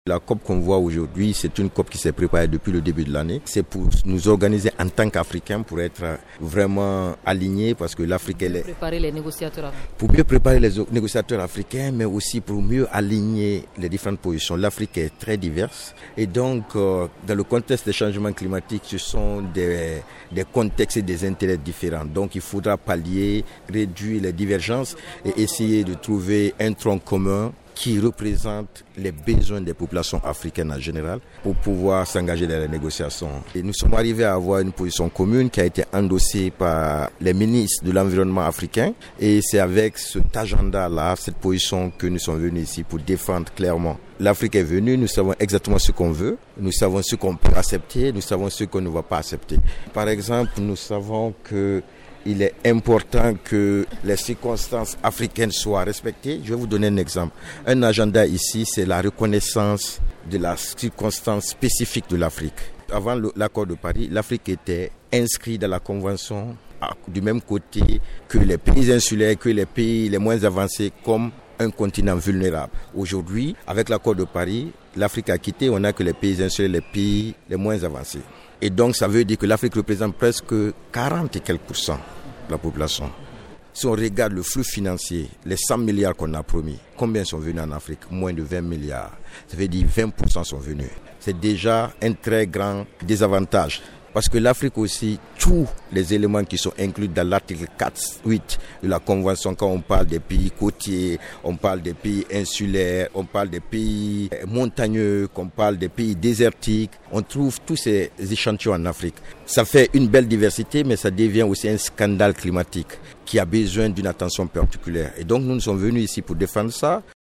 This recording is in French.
La COP qu'on voit aujourd'hui, c'est une COP qui s'est préparée depuis le début de l'année. C'est pour nous organiser en tant qu'Africains, pour être vraiment alignés, parce que l'Afrique, elle est... Préparer les négociateurs. Pour mieux préparer les négociateurs africains, mais aussi pour mieux aligner les différentes positions. L'Afrique est très diverse. Et donc, dans le contexte des changements climatiques, ce sont des contextes et des intérêts différents. Donc, il faudra pallier, réduire les divergences et essayer de trouver un tronc commun qui représente les besoins des populations africaines en général pour pouvoir s'engager dans les négociations. Et nous sommes arrivés à avoir une position commune qui a été endossée par les ministres de l'environnement africain. Et c'est avec cet agenda-là, cette position que nous sommes venus ici pour défendre clairement. L'Afrique est venue, nous savons exactement ce qu'on veut, nous savons ce qu'on peut accepter, nous savons ce qu'on ne va pas accepter. Par exemple, nous savons que il est important que les circonstances africaines soient respectées. Je vais vous donner un exemple. Un agenda ici, c'est la reconnaissance de la circonstance spécifique de l'Afrique. Avant l'accord de Paris, l'Afrique était inscrite dans la convention du même côté que les pays insulaires, que les pays les moins avancés, comme un continent vulnérable. Aujourd'hui, avec l'accord de Paris, l'Afrique a quitté, on n'a que les pays insulaires, les pays les moins avancés. Et donc, ça veut dire que l'Afrique représente presque 40 et quelques % de la population. Si on regarde le flux financier, les 100 milliards qu'on a promis, combien sont venus en Afrique? Moins de 20 milliards. Ça veut dire 20% sont venus. C'est déjà un très grand désavantage. Parce que l'Afrique aussi, tous les éléments qui sont inclus dans l'article 4.8 de la Convention, quand on parle des pays côtiers, on parle des pays insulaires, on parle des pays montagneux, qu'on parle des pays désertiques, on trouve tous ces échantillons en Afrique. Ça fait une belle diversité, mais ça devient aussi un scandale climatique qui a besoin d'une attention particulière. Et donc nous sommes venus ici pour défendre ça,